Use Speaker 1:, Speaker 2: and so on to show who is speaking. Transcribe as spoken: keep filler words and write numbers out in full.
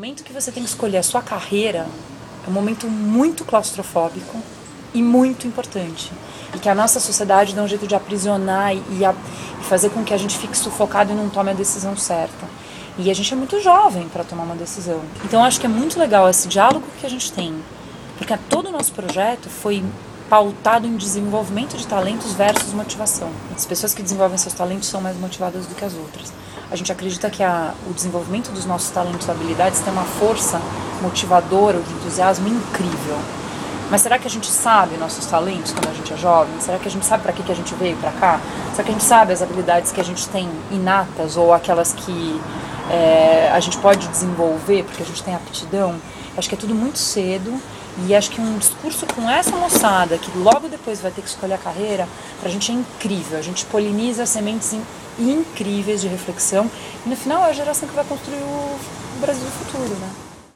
Speaker 1: momento que você tem que escolher a sua carreira é um momento muito claustrofóbico e muito importante. E que a nossa sociedade dá um jeito de aprisionar e, e, a, e fazer com que a gente fique sufocado e não tome a decisão certa. E a gente é muito jovem para tomar uma decisão. Então eu acho que é muito legal esse diálogo que a gente tem. Porque todo o nosso projeto foi pautado em desenvolvimento de talentos versus motivação. As pessoas que desenvolvem seus talentos são mais motivadas do que as outras. A gente acredita que a, o desenvolvimento dos nossos talentos e habilidades tem uma força motivadora, de entusiasmo incrível. Mas será que a gente sabe nossos talentos quando a gente é jovem? Será que a gente sabe para que, que a gente veio para cá? Será que a gente sabe as habilidades que a gente tem inatas ou aquelas que é, a gente pode desenvolver porque a gente tem aptidão? Acho que é tudo muito cedo. E acho que um discurso com essa moçada, que logo depois vai ter que escolher a carreira, pra gente é incrível. A gente poliniza sementes in, incríveis de reflexão. E no final é a geração que vai construir o Brasil do futuro, né?